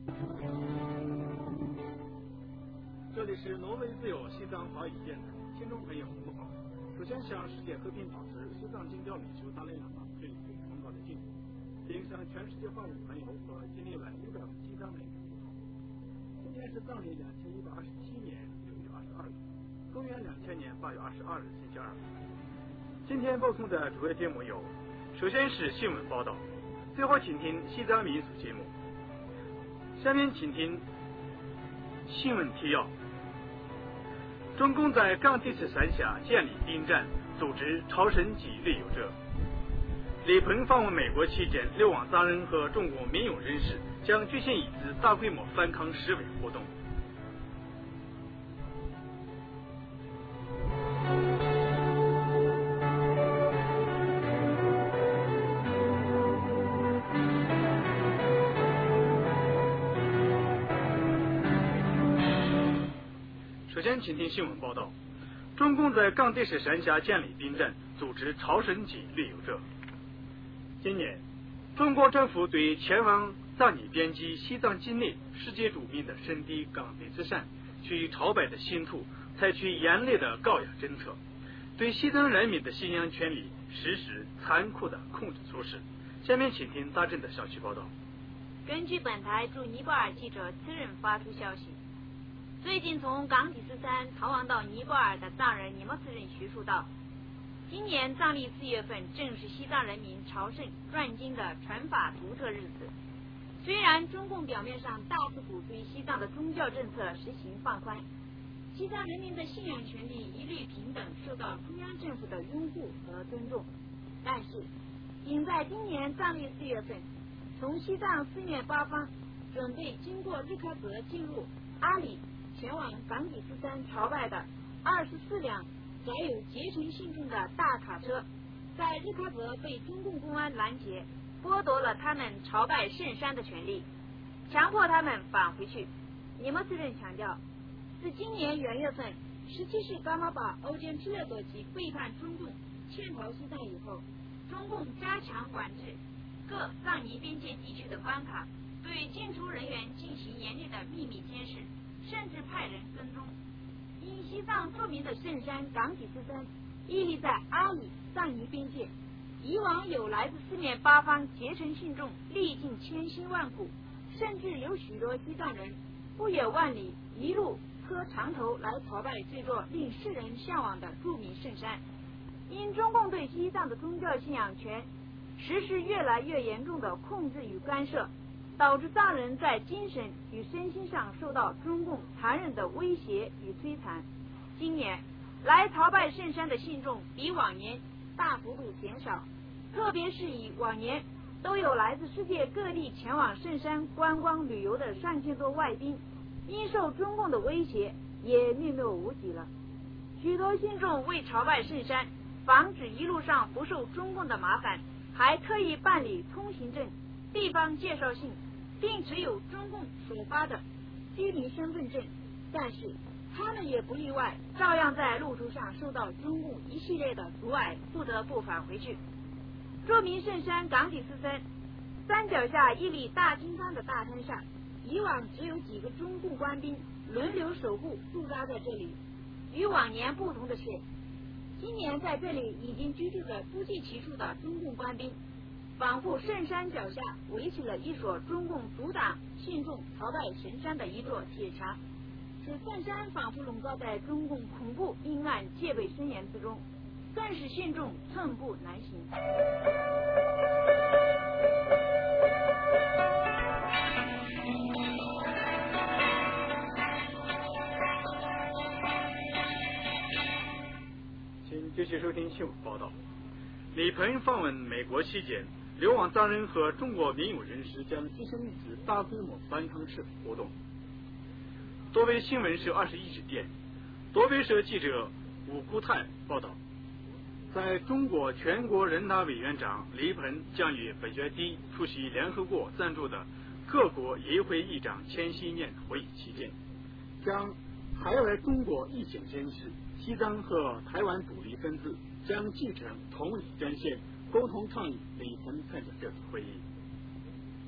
这里是挪威自由西藏华语电台，听众朋友们好。首先向世界和平大使、西藏经教领袖达赖喇嘛致以崇高的敬意，并向全世界华人朋友和境内外600万西藏人民问好。今年是藏历2127年6月22日，公元2000年8月22日星期二。今天播送的主要节目有：首先是新闻报道，最后请听西藏民俗节目。下面请听新闻提要。中共在冈底斯山下建立兵站，组织朝圣及旅游者。李鹏访问美国期间，流亡藏人和中国民勇人士将举行一次大规模反抗示威活动。首先，请听新闻报道。中共在冈底斯山下建立兵站，组织朝圣及旅游者。今年，中国政府对前往藏尼边际西藏境内世界著名的圣地冈底斯山去朝拜的信徒采取严厉的高压政策，对西藏人民的信仰权利实施残酷的控制措施。下面请听大震的详细报道。 根据本台驻尼泊尔记者私人发出消息，最近从冈底斯山逃亡到尼泊尔的藏人尼莫斯人叙述道，今年藏历4月份正是西藏人民朝圣转经的传法独特日子。虽然中共表面上大肆鼓吹西藏的宗教政策实行放宽，西藏人民的信仰权利一律平等，受到中央政府的拥护和尊重，但是仅在今年藏历4月份，从西藏四面八方准备经过日喀则进入阿里前往冈底斯山朝拜的24辆载有结成信众的大卡车，在日喀则被中共公安拦截，剥夺了他们朝拜圣山的权利，强迫他们返回去。尼莫斯人强调，自今年元月份17世噶玛巴欧坚赤勒多吉背叛中共潜逃西藏以后，中共加强管制各藏尼边界地区的关卡，对进出人员进行严厉的秘密监视，甚至派人跟踪。因西藏著名的圣山冈底斯山屹立在阿里藏尼边界，以往有来自四面八方结成信众，历尽千辛万苦，甚至有许多西藏人不远万里一路磕长头来朝拜这座令世人向往的著名圣山。因中共对西藏的宗教信仰权实施越来越严重的控制与干涉，导致藏人在精神与身心上受到中共残忍的威胁与摧残。今年来朝拜圣山的信众比往年大幅度减少，特别是以往年都有来自世界各地前往圣山观光旅游的上千多外宾，因受中共的威胁也寥寥无几了。许多信众为朝拜圣山，防止一路上不受中共的麻烦，还特意办理通行证、地方介绍信，并持有中共所发的居民身份证，但是他们也不例外，照样在路途上受到中共一系列的阻碍，不得不返回去。著名圣山冈底斯山山脚下屹立大金刚的大山上，以往只有几个中共官兵轮流守护驻扎在这里。与往年不同的是，今年在这里已经居住着不计其数的中共官兵，仿佛圣山脚下围起了一所中共阻挡信众朝拜神山的一座铁墙，使圣山仿佛笼罩在中共恐怖阴暗戒备森严之中，更使信众寸步难行。 请继续收听新闻报道。李鹏访问美国期间，流亡藏人和中国民勇人士将举行一次大规模反抗示威活动。多维新闻社21日电，多维社记者武固泰报道，在中国全国人大委员长李鹏将于本月底出席联合国赞助的各国议会议长千禧年会议期间，将海外中国意见人士、西藏和台湾独立分子将继承统一战线，共同倡议李鹏参加这次会议。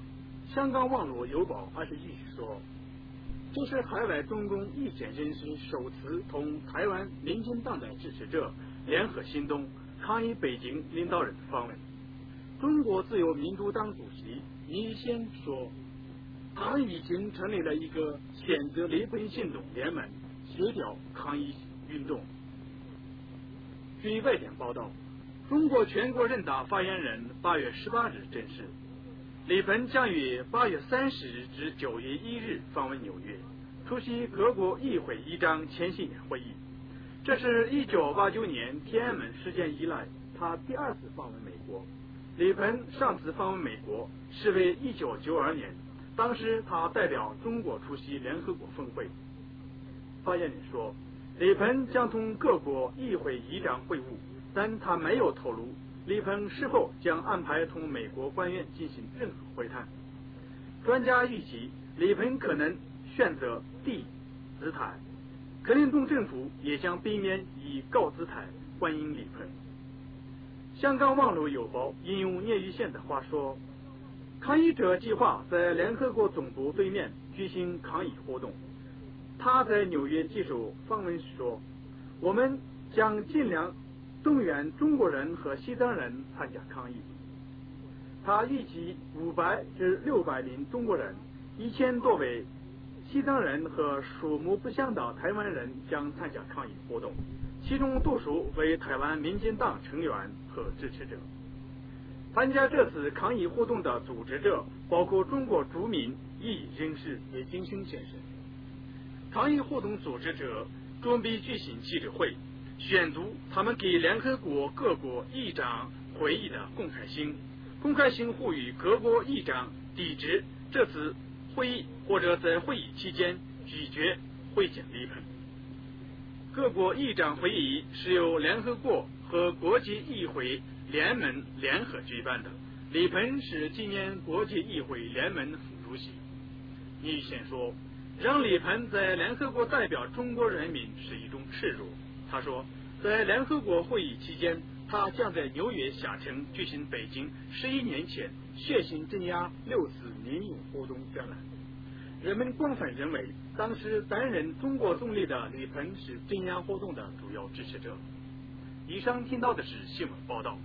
香港网络邮报21日说，这是海外中共意见人士首次同台湾民进党的支持者联合行动抗议北京领导人访问。中国自由民主党主席倪先说，他们已经成立了一个谴责离婚行动联盟，协调抗议运动。据外电报道，中国全国人大发言人8月18日证实，李鹏将于8月30日至9月1日访问纽约，出席各国议会议长千禧年会议。这是1989年天安门事件以来他第2次访问美国。李鹏上次访问美国是为1992年，当时他代表中国出席联合国峰会。发言人说，李鹏将同各国议会议长会晤，但他没有透露李鹏是否将安排同美国官员进行任何会谈。专家预计李鹏可能选择低姿态，克林顿政府也将避免以高姿态欢迎李鹏。香港网络邮报引用聂玉宪的话说，抗议者计划在联合国总部对面举行抗议活动。他在纽约接受访问时说，我们将尽量动员中国人和西藏人参加抗议。他预计500至600名中国人，1000多位西藏人和数目不详的台湾人将参加抗议活动，其中多数为台湾民进党成员和支持者。参加这次抗议活动的组织者包括中国著名异议人士叶金生先生。抗议活动组织者准备举行记者会，宣读他们给联合国各国议长会议的公开信。公开信呼吁各国议长抵制这次会议，或者在会议期间拒绝会见李鹏。各国议长会议是由联合国和国际议会联盟联合举办的，李鹏是今年国际议会联盟副主席。倪玉宪说，让李鹏在联合国代表中国人民是一种耻辱。他说，在联合国会议期间，他将在纽约下城举行北京11年前血腥镇压6次民运活动展览。人们广泛认为，当时担任中国总理的李鹏是镇压活动的主要支持者。以上听到的是新闻报道。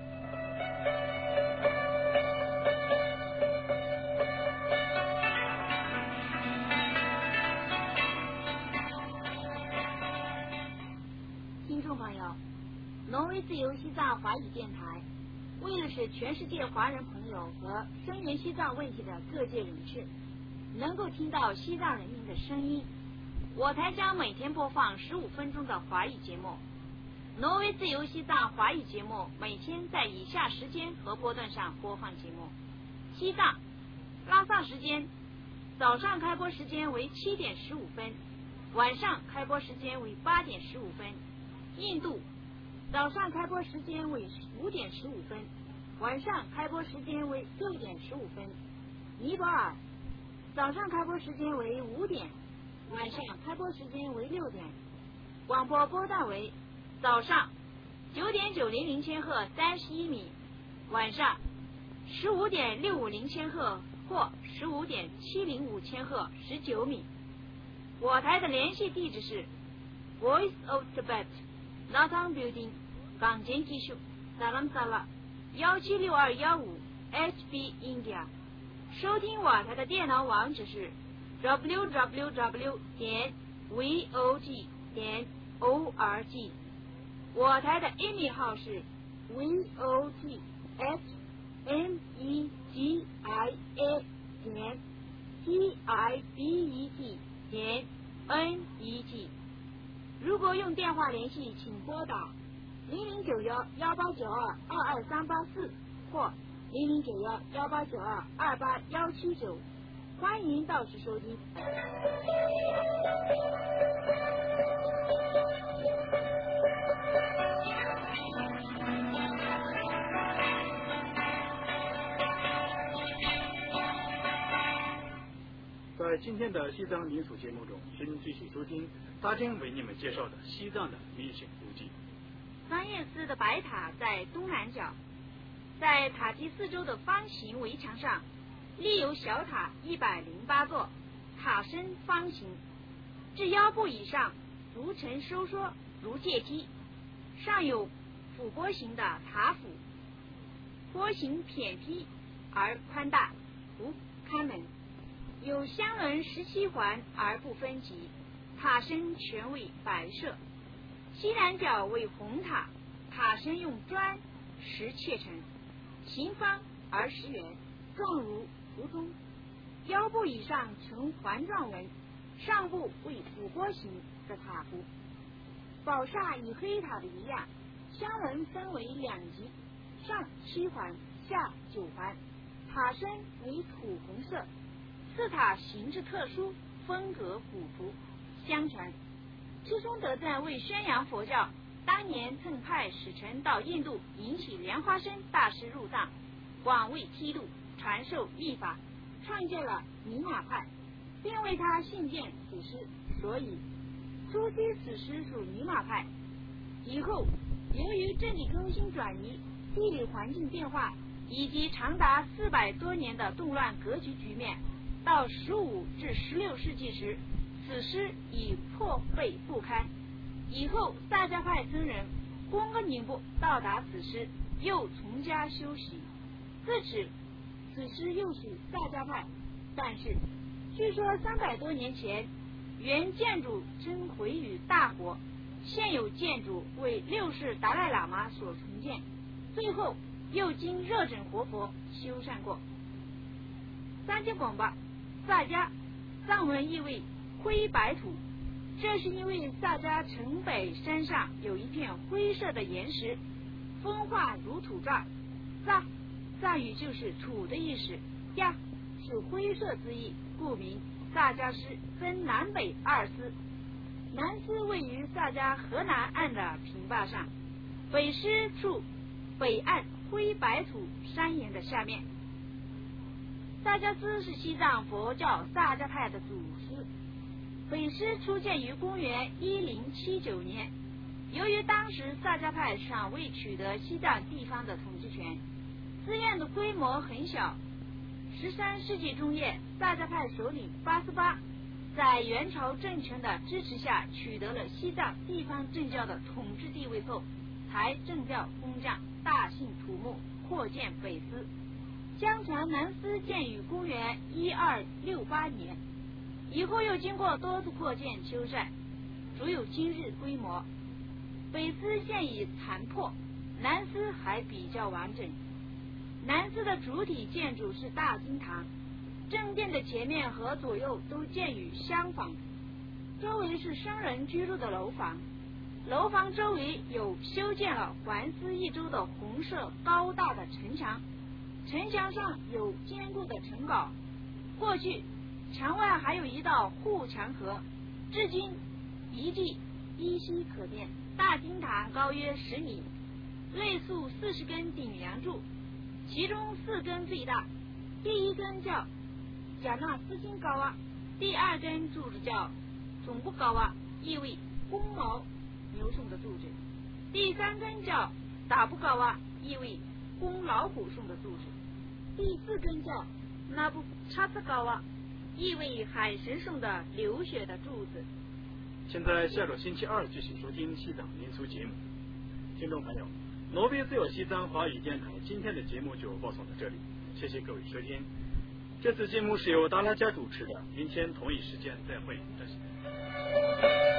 听众朋友，挪威自由西藏华语电台为了使全世界华人朋友和声援西藏问题的各界人士能够听到西藏人民的声音，我台将每天播放15分钟的华语节目。挪威自由西藏华语节目每天在以下时间和波段上播放节目：西藏拉萨时间，早上开播时间为7点15分，晚上开播时间为8点15分；印度早上开播时间为5点15分，晚上开播时间为6点15分；尼泊尔早上开播时间为5点，晚上开播时间为6点。广播波段为早上9.900千赫31米，晚上15.650千赫或15.705千赫19米。我台的联系地址是 Voice of Tibet Natang Building 港前技术达兰萨拉176-215 HB India。收听我台的电脑网址是 www.vog.org。我台的 email 号是 vog@megia.tibet.net。如果用电话联系，请拨打0091-1892-22384或0091-1892-28179。欢迎到时收听。 在今天的西藏民俗节目中，请继续收听大天为你们介绍的西藏的民俗古迹。 桑叶寺的白塔在东南角，在塔基四周的方形围墙上立有小塔108座，塔身方形，至腰部以上逐层收缩如阶梯，上有俯波形的塔腹，波形偏僻而宽大，不开门，有香轮17环而不分级，塔身全为白色，西南角为红塔，塔身用砖石砌成，形方而实圆，状如图中，腰部以上呈环状纹，上部为俯波形的塔腹。宝刹与黑塔的一样，香轮分为2级，上7环，下9环，塔身为土红色。四塔形制特殊，风格古朴。相传智松德赞为宣扬佛教，当年曾派使臣到印度，引起莲花生大师入藏，广为剃度，传授译法，创建了尼玛派，并为他信件此诗，所以初期此诗属尼玛派。以后由于政治更新转移、地理环境变化以及长达400多年的动乱格局局面，到15至16世纪时，此诗已破废不堪。以后萨迦派僧人贡格宁布到达此诗，又从家修习，自此此诗又属萨迦派。但是据说300多年前，原建筑曾毁于大火，现有建筑为6世达赖喇嘛所重建，最后又经热整活佛修缮过。三界广巴，萨迦，藏文意为灰白土，这是因为萨迦城北山上有一片灰色的岩石，风化如土状。萨语就是土的意思，呀是灰色之意，故名。萨迦诗分南北2司，南司位于萨迦河南岸的平坝上，北司处北岸灰白土山岩的下面。萨迦诗是西藏佛教萨迦派的祖师，北师出现于公元1079年。由于当时萨迦派尚未取得西藏地方的统治权，寺院的规模很小。13世纪中叶，萨迦派首领巴斯巴在元朝政权的支持下取得了西藏地方政教的统治地位后，才政教工匠，大兴土木，扩建北司。相传南司建于公元1268年，以后又经过多次扩建修缮，足有今日规模。北司现已残破，南司还比较完整。南司的主体建筑是大经堂，正殿的前面和左右都建于厢房，周围是僧人居住的楼房，楼房周围有修建了环丝1周的红色高大的城墙，城墙上有坚固的城堡。过去墙外还有一道护墙河，至今遗迹依稀可见。大经堂高约10米，内塑40根顶梁柱，其中4根最大，第1根叫贾纳斯金高啊，第2根柱子叫总部高啊，意为公牦牛送的柱子，第3根叫打布高啊，意为公老虎送的柱子，第4根叫那布查斯高啊，意为海神送的流血的柱子。 现在下周星期2继续收听西藏民俗节目。听众朋友，挪威自由西藏华语电台今天的节目就播送到这里，谢谢各位收听。这次节目是由达拉加主持的，明天同一时间再会，再见。